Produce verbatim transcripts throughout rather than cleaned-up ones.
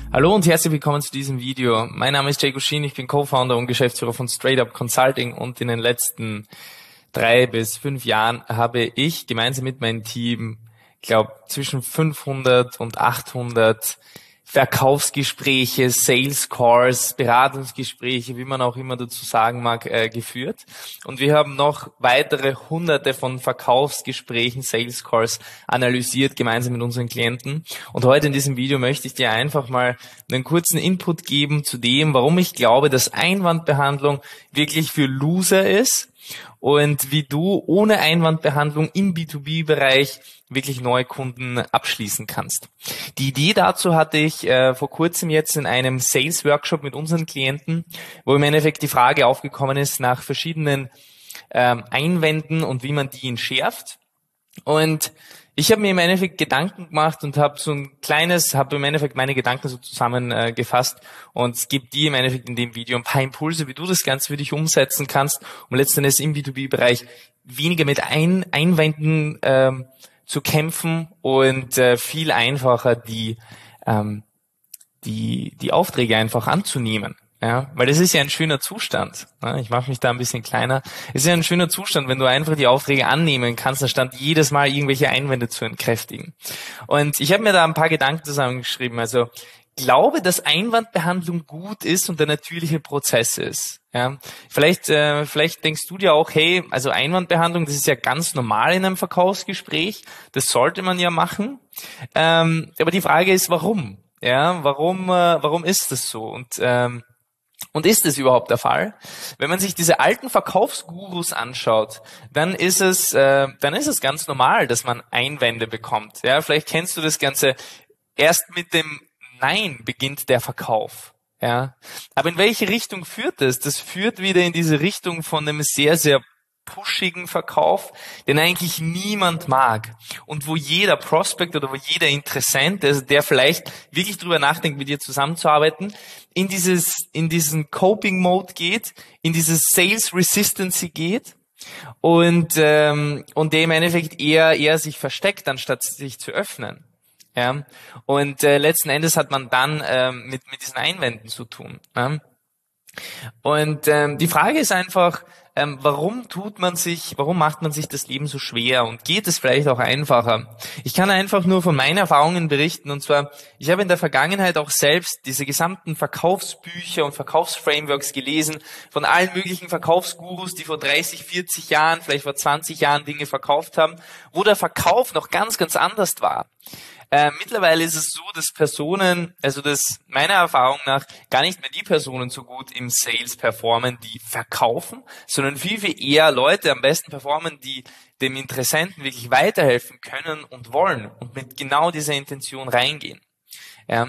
Hallo und herzlich willkommen zu diesem Video. Mein Name ist Jay Gushin, ich bin Co-Founder und Geschäftsführer von StraightUp Consulting und in den letzten drei bis fünf Jahren habe ich gemeinsam mit meinem Team, ich glaube, zwischen fünfhundert und achthundert Verkaufsgespräche, Sales Calls, Beratungsgespräche, wie man auch immer dazu sagen mag, äh, geführt. Und wir haben noch weitere hunderte von Verkaufsgesprächen, Sales Calls analysiert, gemeinsam mit unseren Klienten. Und heute in diesem Video möchte ich dir einfach mal einen kurzen Input geben zu dem, warum ich glaube, dass Einwandbehandlung wirklich für Loser ist und wie du ohne Einwandbehandlung im B zwei B-Bereich wirklich neue Kunden abschließen kannst. Die Idee dazu hatte ich äh, vor kurzem jetzt in einem Sales-Workshop mit unseren Klienten, wo im Endeffekt die Frage aufgekommen ist nach verschiedenen ähm, Einwänden und wie man die entschärft. Und ich habe mir im Endeffekt Gedanken gemacht und habe so ein kleines, habe im Endeffekt meine Gedanken so zusammengefasst äh, und gebe dir im Endeffekt in dem Video ein paar Impulse, wie du das Ganze für dich umsetzen kannst, um letztendlich im B zwei B-Bereich weniger mit ein Einwänden ähm, zu kämpfen und äh, viel einfacher die ähm, die die Aufträge einfach anzunehmen. Ja, weil das ist ja ein schöner Zustand. Ich mache mich da ein bisschen kleiner. Es ist ja ein schöner Zustand, wenn du einfach die Aufträge annehmen kannst, anstatt jedes Mal irgendwelche Einwände zu entkräftigen. Und ich habe mir da ein paar Gedanken zusammengeschrieben. Also glaube, dass Einwandbehandlung gut ist und der natürliche Prozess ist. Ja, vielleicht, äh, vielleicht denkst du dir auch, hey, also Einwandbehandlung, das ist ja ganz normal in einem Verkaufsgespräch. Das sollte man ja machen. Ähm, aber die Frage ist, warum? Ja, warum, äh, warum ist das so? Und ähm, Und ist es überhaupt der Fall? Wenn man sich diese alten Verkaufsgurus anschaut, dann ist es, äh, dann ist es ganz normal, dass man Einwände bekommt. Ja, vielleicht kennst du das Ganze. Erst mit dem Nein beginnt der Verkauf. Ja, aber in welche Richtung führt das? Das führt wieder in diese Richtung von einem sehr, sehr pushigen Verkauf, den eigentlich niemand mag und wo jeder Prospect oder wo jeder Interessent, also der vielleicht wirklich drüber nachdenkt, mit dir zusammenzuarbeiten, in dieses in diesen Coping Mode geht, in dieses Sales Resistancy geht und ähm, und der im Endeffekt eher eher sich versteckt, anstatt sich zu öffnen. Ja, und äh, letzten Endes hat man dann ähm, mit mit diesen Einwänden zu tun. Ja? Und ähm, die Frage ist einfach, ähm, warum tut man sich, warum macht man sich das Leben so schwer und geht es vielleicht auch einfacher? Ich kann einfach nur von meinen Erfahrungen berichten, und zwar, ich habe in der Vergangenheit auch selbst diese gesamten Verkaufsbücher und Verkaufsframeworks gelesen von allen möglichen Verkaufsgurus, die vor dreißig, vierzig Jahren, vielleicht vor zwanzig Jahren Dinge verkauft haben, wo der Verkauf noch ganz, ganz anders war. Äh, mittlerweile ist es so, dass Personen, also dass meiner Erfahrung nach gar nicht mehr die Personen so gut im Sales performen, die verkaufen, sondern viel, viel eher Leute am besten performen, die dem Interessenten wirklich weiterhelfen können und wollen und mit genau dieser Intention reingehen. Ja.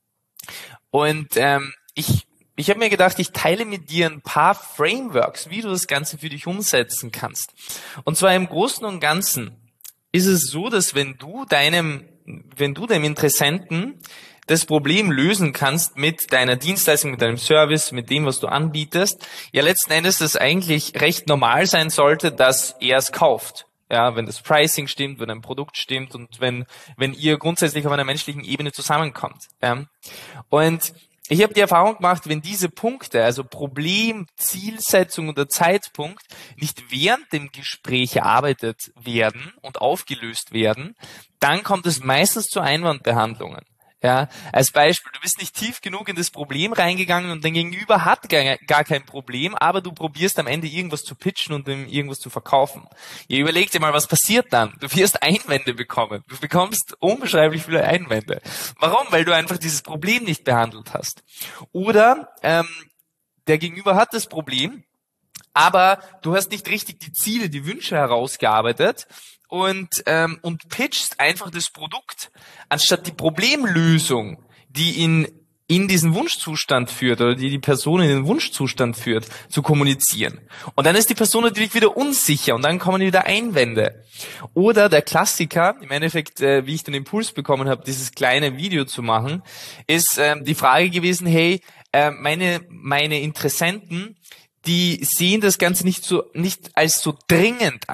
Und ähm, ich ich habe mir gedacht, ich teile mit dir ein paar Frameworks, wie du das Ganze für dich umsetzen kannst. Und zwar im Großen und Ganzen ist es so, dass wenn du deinem wenn du dem Interessenten das Problem lösen kannst mit deiner Dienstleistung, mit deinem Service, mit dem, was du anbietest, ja letzten Endes das eigentlich recht normal sein sollte, dass er es kauft. Ja, wenn das Pricing stimmt, wenn ein Produkt stimmt und wenn wenn ihr grundsätzlich auf einer menschlichen Ebene zusammenkommt. Ja. Und ich habe die Erfahrung gemacht, wenn diese Punkte, also Problem, Zielsetzung oder Zeitpunkt, nicht während dem Gespräch erarbeitet werden und aufgelöst werden, dann kommt es meistens zu Einwandbehandlungen. Ja, als Beispiel, du bist nicht tief genug in das Problem reingegangen und dein Gegenüber hat gar, gar kein Problem, aber du probierst am Ende irgendwas zu pitchen und ihm irgendwas zu verkaufen. Ihr überlegt dir mal, was passiert dann? Du wirst Einwände bekommen. Du bekommst unbeschreiblich viele Einwände. Warum? Weil du einfach dieses Problem nicht behandelt hast. Oder ähm, der Gegenüber hat das Problem, aber du hast nicht richtig die Ziele, die Wünsche herausgearbeitet und ähm, und pitchst einfach das Produkt, anstatt die Problemlösung, die ihn in diesen Wunschzustand führt oder die die Person in den Wunschzustand führt, zu kommunizieren. Und dann ist die Person natürlich wieder unsicher und dann kommen wieder Einwände. Oder der Klassiker, im Endeffekt, äh, wie ich den Impuls bekommen habe, dieses kleine Video zu machen, ist ähm, die Frage gewesen, hey, äh, meine meine Interessenten, die sehen das Ganze nicht so nicht als so dringend an.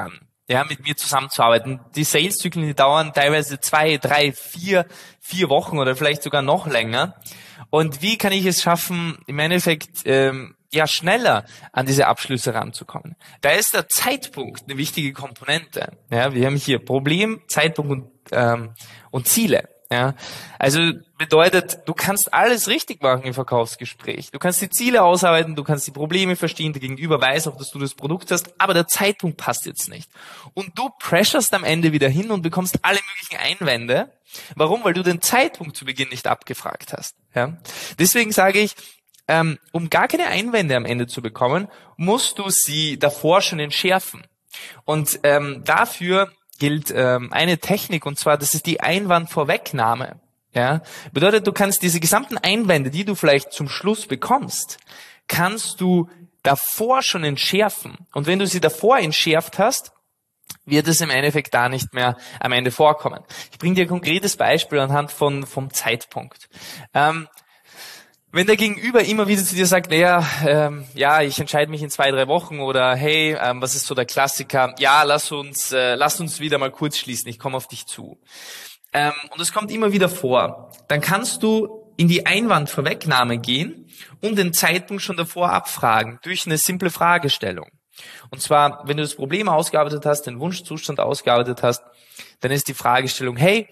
ja, mit mir zusammenzuarbeiten. Die Sales-Zyklen, die dauern teilweise zwei, drei, vier, vier Wochen oder vielleicht sogar noch länger. Und wie kann ich es schaffen, im Endeffekt ähm, ja schneller an diese Abschlüsse ranzukommen? Da ist der Zeitpunkt eine wichtige Komponente. Ja, wir haben hier Problem, Zeitpunkt und, ähm, und Ziele. Ja, also bedeutet, du kannst alles richtig machen im Verkaufsgespräch. Du kannst die Ziele ausarbeiten, du kannst die Probleme verstehen, der Gegenüber weiß auch, dass du das Produkt hast, aber der Zeitpunkt passt jetzt nicht. Und du pressurst am Ende wieder hin und bekommst alle möglichen Einwände. Warum? Weil du den Zeitpunkt zu Beginn nicht abgefragt hast. Ja, deswegen sage ich, ähm, um gar keine Einwände am Ende zu bekommen, musst du sie davor schon entschärfen. Und ähm, dafür gilt ähm, eine Technik, und zwar, das ist die Einwandvorwegnahme. Ja, bedeutet, du kannst diese gesamten Einwände, die du vielleicht zum Schluss bekommst, kannst du davor schon entschärfen. Und wenn du sie davor entschärft hast, wird es im Endeffekt da nicht mehr am Ende vorkommen. Ich bringe dir ein konkretes Beispiel anhand von vom Zeitpunkt. Ähm, Wenn der Gegenüber immer wieder zu dir sagt, naja, ähm, ja, ich entscheide mich in zwei, drei Wochen oder hey, ähm, was ist so der Klassiker? Ja, lass uns, äh, lass uns wieder mal kurz schließen, ich komme auf dich zu. Ähm, und es kommt immer wieder vor. Dann kannst du in die Einwandvorwegnahme gehen und den Zeitpunkt schon davor abfragen durch eine simple Fragestellung. Und zwar, wenn du das Problem ausgearbeitet hast, den Wunschzustand ausgearbeitet hast, dann ist die Fragestellung, hey,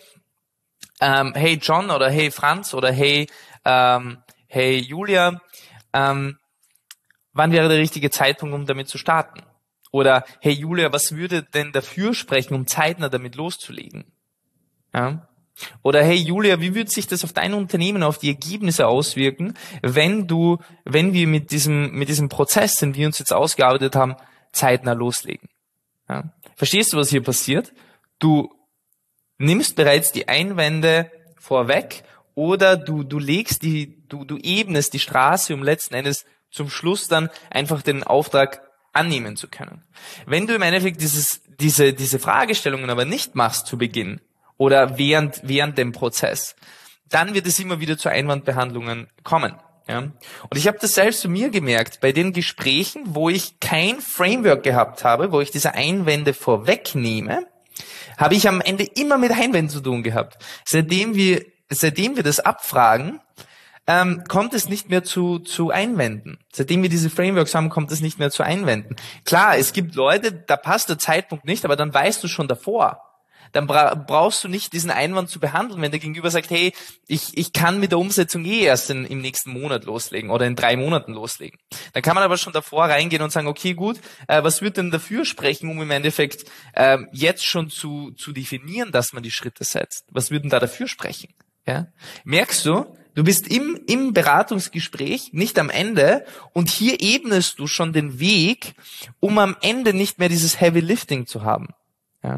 ähm, hey John oder hey Franz oder hey, ähm, hey Julia, ähm, wann wäre der richtige Zeitpunkt, um damit zu starten? Oder hey Julia, was würde denn dafür sprechen, um zeitnah damit loszulegen? Ja? Oder hey Julia, wie würde sich das auf dein Unternehmen, auf die Ergebnisse auswirken, wenn du, wenn wir mit diesem, mit diesem Prozess, den wir uns jetzt ausgearbeitet haben, zeitnah loslegen? Ja? Verstehst du, was hier passiert? Du nimmst bereits die Einwände vorweg oder du, du legst die, du, du ebnest die Straße, um letzten Endes zum Schluss dann einfach den Auftrag annehmen zu können. Wenn du im Endeffekt dieses, diese, diese Fragestellungen aber nicht machst zu Beginn oder während, während dem Prozess, dann wird es immer wieder zu Einwandbehandlungen kommen. Ja? Und ich habe das selbst zu mir gemerkt, bei den Gesprächen, wo ich kein Framework gehabt habe, wo ich diese Einwände vorwegnehme, habe ich am Ende immer mit Einwänden zu tun gehabt. Seitdem wir Seitdem wir das abfragen, ähm, kommt es nicht mehr zu zu Einwänden. Seitdem wir diese Frameworks haben, kommt es nicht mehr zu Einwänden. Klar, es gibt Leute, da passt der Zeitpunkt nicht, aber dann weißt du schon davor. Dann bra- brauchst du nicht diesen Einwand zu behandeln, wenn der Gegenüber sagt, hey, ich ich kann mit der Umsetzung eh erst in, im nächsten Monat loslegen oder in drei Monaten loslegen. Dann kann man aber schon davor reingehen und sagen, okay, gut, äh, was wird denn dafür sprechen, um im Endeffekt äh, jetzt schon zu zu definieren, dass man die Schritte setzt? Was würden da dafür sprechen? Ja? Merkst du, du bist im im Beratungsgespräch, nicht am Ende, und hier ebnest du schon den Weg, um am Ende nicht mehr dieses Heavy Lifting zu haben. Ja?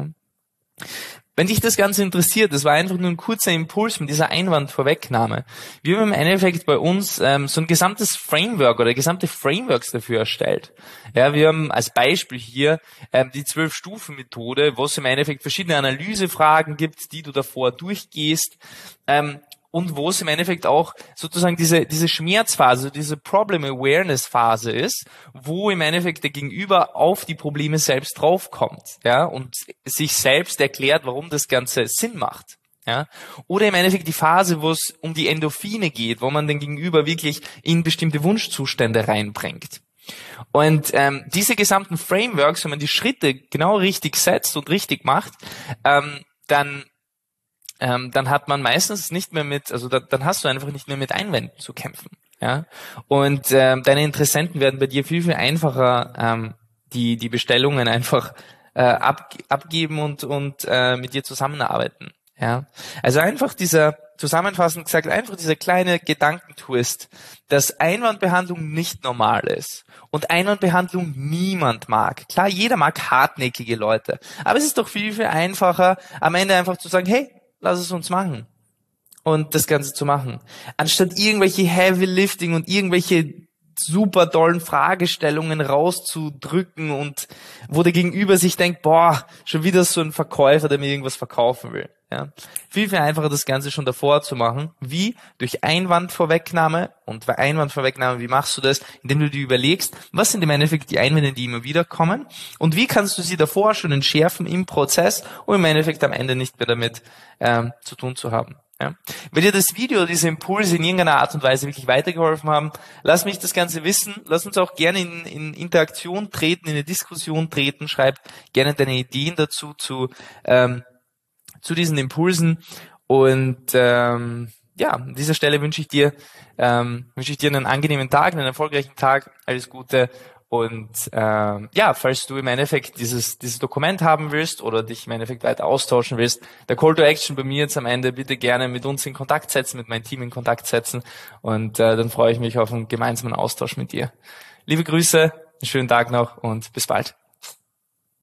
Wenn dich das Ganze interessiert, das war einfach nur ein kurzer Impuls mit dieser Einwandvorwegnahme. Wir haben im Endeffekt bei uns ähm, so ein gesamtes Framework oder gesamte Frameworks dafür erstellt. Ja, wir haben als Beispiel hier ähm, die Zwölf-Stufen-Methode, wo es im Endeffekt verschiedene Analysefragen gibt, die du davor durchgehst. Ähm, und wo es im Endeffekt auch sozusagen diese diese Schmerzphase, diese Problem-Awareness-Phase ist, wo im Endeffekt der Gegenüber auf die Probleme selbst draufkommt, ja, und sich selbst erklärt, warum das Ganze Sinn macht, ja. Oder im Endeffekt die Phase, wo es um die Endorphine geht, wo man den Gegenüber wirklich in bestimmte Wunschzustände reinbringt. Und ähm, diese gesamten Frameworks, wenn man die Schritte genau richtig setzt und richtig macht, ähm, dann Ähm, dann hat man meistens nicht mehr mit, also da, dann hast du einfach nicht mehr mit Einwänden zu kämpfen, ja. Und ähm, deine Interessenten werden bei dir viel viel einfacher ähm, die die Bestellungen einfach äh, ab, abgeben und und äh, mit dir zusammenarbeiten, ja. Also einfach dieser zusammenfassend gesagt einfach dieser kleine Gedankentwist, dass Einwandbehandlung nicht normal ist und Einwandbehandlung niemand mag. Klar, jeder mag hartnäckige Leute, aber es ist doch viel viel einfacher, am Ende einfach zu sagen, hey, lass es uns machen und das Ganze zu machen. Anstatt irgendwelche Heavy Lifting und irgendwelche super tollen Fragestellungen rauszudrücken und wo der Gegenüber sich denkt, boah, schon wieder so ein Verkäufer, der mir irgendwas verkaufen will. Ja. Viel, viel einfacher, das Ganze schon davor zu machen. Wie? Durch Einwandvorwegnahme. Und bei Einwandvorwegnahme, wie machst du das? Indem du dir überlegst, was sind im Endeffekt die Einwände, die immer wieder kommen? Und wie kannst du sie davor schon entschärfen im Prozess, um im Endeffekt am Ende nicht mehr damit ähm, zu tun zu haben? Ja. Wenn dir das Video, diese Impulse in irgendeiner Art und Weise wirklich weitergeholfen haben, lass mich das Ganze wissen. Lass uns auch gerne in, in Interaktion treten, in eine Diskussion treten. Schreib gerne deine Ideen dazu zu ähm, zu diesen Impulsen. Und ähm, ja, an dieser Stelle wünsche ich dir ähm, wünsche ich dir einen angenehmen Tag, einen erfolgreichen Tag. Alles Gute. Und ähm, ja, falls du im Endeffekt dieses dieses Dokument haben willst oder dich im Endeffekt weiter austauschen willst, der Call to Action bei mir jetzt am Ende, bitte gerne mit uns in Kontakt setzen, mit meinem Team in Kontakt setzen und äh, dann freue ich mich auf einen gemeinsamen Austausch mit dir. Liebe Grüße, einen schönen Tag noch und bis bald.